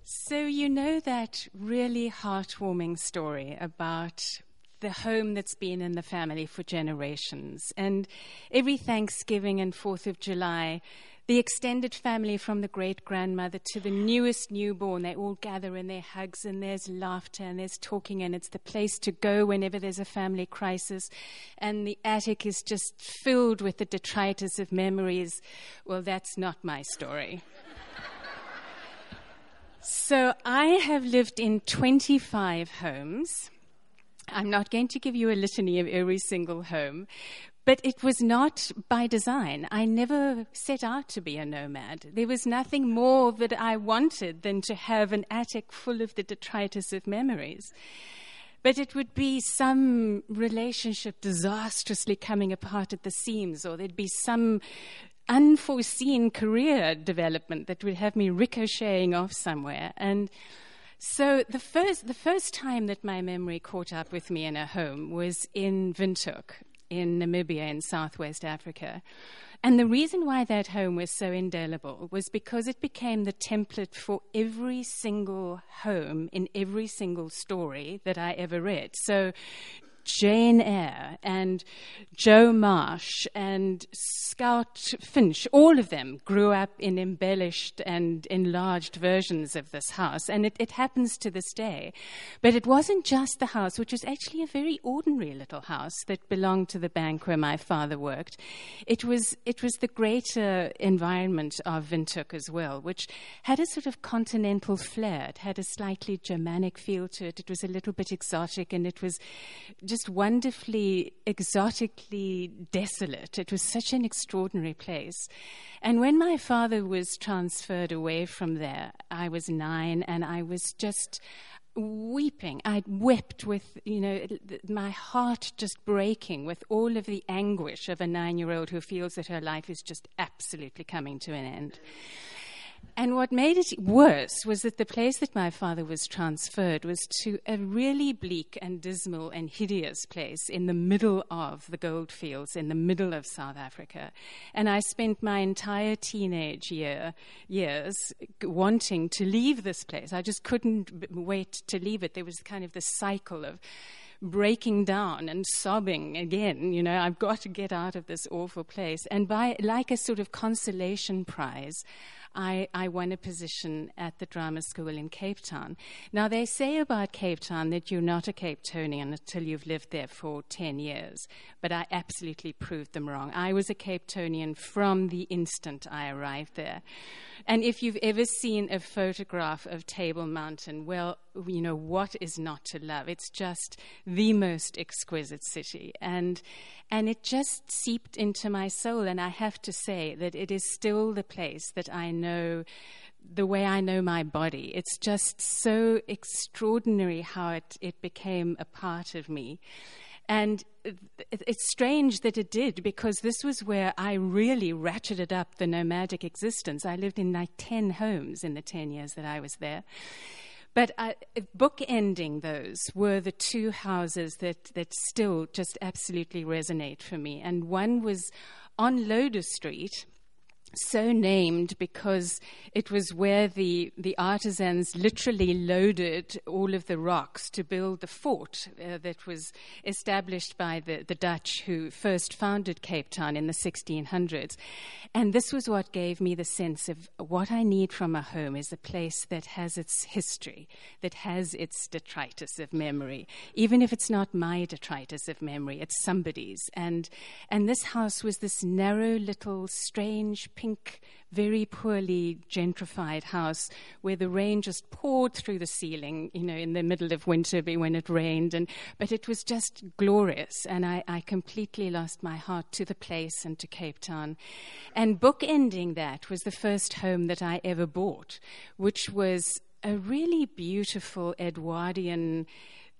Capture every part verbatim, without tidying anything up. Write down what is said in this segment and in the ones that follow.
So you know that really heartwarming story about the home that's been in the family for generations. And every Thanksgiving and fourth of July, the extended family from the great-grandmother to the newest newborn, they all gather in their hugs and there's laughter and there's talking and it's the place to go whenever there's a family crisis. And the attic is just filled with the detritus of memories. Well, that's not my story. So I have lived in twenty-five homes. I'm not going to give you a litany of every single home, but it was not by design. I never set out to be a nomad. There was nothing more that I wanted than to have an attic full of the detritus of memories. But it would be some relationship disastrously coming apart at the seams, or there'd be some unforeseen career development that would have me ricocheting off somewhere. And so the first the first time that my memory caught up with me in a home was in Windhoek in Namibia in southwest Africa. And the reason why that home was so indelible was because it became the template for every single home in every single story that I ever read. So Jane Eyre and Joe Marsh and Scout Finch, all of them grew up in embellished and enlarged versions of this house, and it, it happens to this day. But it wasn't just the house, which was actually a very ordinary little house that belonged to the bank where my father worked. It was it was the greater environment of Windhoek as well, which had a sort of continental flair. It had a slightly Germanic feel to it. It was a little bit exotic, and it was just wonderfully, exotically desolate. It was such an extraordinary place. And when my father was transferred away from there, I was nine, and I was just weeping. I wept with, you know, my heart just breaking with all of the anguish of a nine-year-old who feels that her life is just absolutely coming to an end. And what made it worse was that the place that my father was transferred was to a really bleak and dismal and hideous place in the middle of the goldfields, in the middle of South Africa. And I spent my entire teenage year, years wanting to leave this place. I just couldn't b- wait to leave it. There was kind of this cycle of breaking down and sobbing again, you know, I've got to get out of this awful place. And by like a sort of consolation prize, I, I won a position at the drama school in Cape Town. Now, they say about Cape Town that you're not a Cape Townian until you've lived there for ten years, but I absolutely proved them wrong. I was a Cape Townian from the instant I arrived there. And if you've ever seen a photograph of Table Mountain, well, you know, what is not to love? It's just the most exquisite city. And and it just seeped into my soul. And I have to say that it is still the place that I know the way I know my body. It's just so extraordinary how it, it became a part of me. And it's strange that it did, because this was where I really ratcheted up the nomadic existence. I lived in like ten homes in the ten years that I was there. But I, bookending those were the two houses that, that still just absolutely resonate for me. And one was on Loder Street, so named because it was where the, the artisans literally loaded all of the rocks to build the fort uh, that was established by the, the Dutch who first founded Cape Town in the sixteen hundreds. And this was what gave me the sense of what I need from a home is a place that has its history, that has its detritus of memory. Even if it's not my detritus of memory, it's somebody's. And, and this house was this narrow little strange pink, very poorly gentrified house where the rain just poured through the ceiling, you know, in the middle of winter when it rained. And but it was just glorious, and I, I completely lost my heart to the place and to Cape Town. And bookending that was the first home that I ever bought, which was a really beautiful Edwardian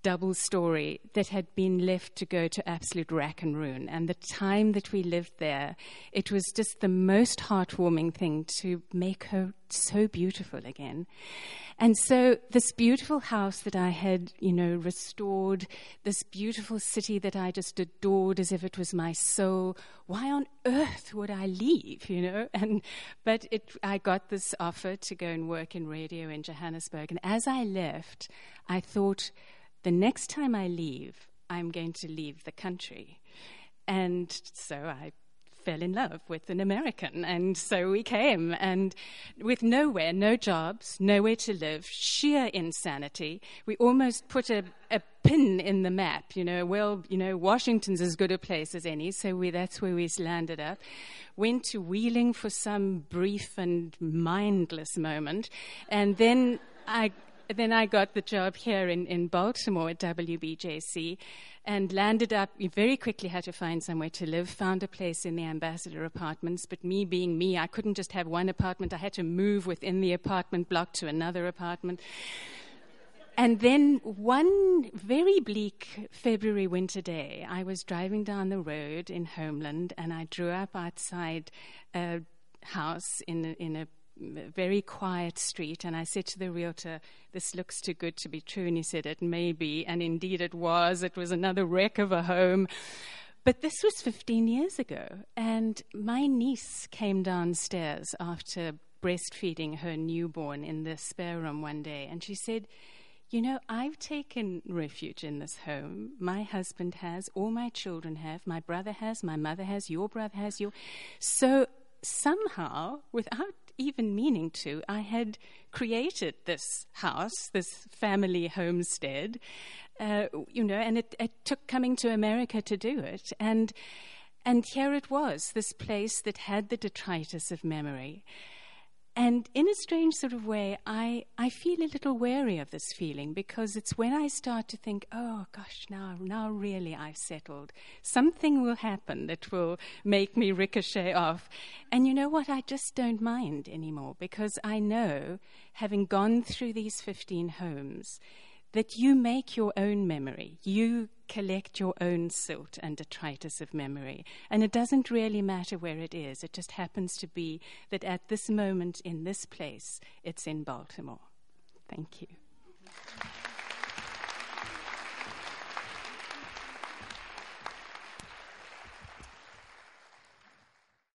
double story that had been left to go to absolute rack and ruin. And the time that we lived there, it was just the most heartwarming thing to make her so beautiful again. And so this beautiful house that I had, you know, restored, this beautiful city that I just adored as if it was my soul, why on earth would I leave, you know? And but it, I got this offer to go and work in radio in Johannesburg. And as I left, I thought, the next time I leave, I'm going to leave the country. And so I fell in love with an American. And so we came. And with nowhere, no jobs, nowhere to live, sheer insanity, we almost put a, a pin in the map. You know, well, you know, Washington's as good a place as any. So we, that's where we landed up. Went to Wheeling for some brief and mindless moment. And then I... Then I got the job here in, in Baltimore at W B J C and landed up, we very quickly had to find somewhere to live, found a place in the Ambassador Apartments, but me being me, I couldn't just have one apartment. I had to move within the apartment block to another apartment. And then one very bleak February winter day, I was driving down the road in Homeland and I drew up outside a house in a, in a very quiet street, and I said to the realtor, this looks too good to be true, and he said it may be, and indeed it was. It was another wreck of a home. But this was fifteen years ago, and my niece came downstairs after breastfeeding her newborn in the spare room one day, and she said, you know, I've taken refuge in this home. My husband has, all my children have, my brother has, my mother has, your brother has, your... So somehow, without even meaning to, I had created this house, this family homestead, uh, you know, and it, it took coming to America to do it. And and here it was, this place that had the detritus of memory. And in a strange sort of way, I, I feel a little wary of this feeling, because it's when I start to think, oh, gosh, now, now really I've settled. Something will happen that will make me ricochet off. And you know what? I just don't mind anymore, because I know, having gone through these fifteen homes, that you make your own memory. You collect your own silt and detritus of memory. And it doesn't really matter where it is. It just happens to be that at this moment in this place, it's in Baltimore. Thank you.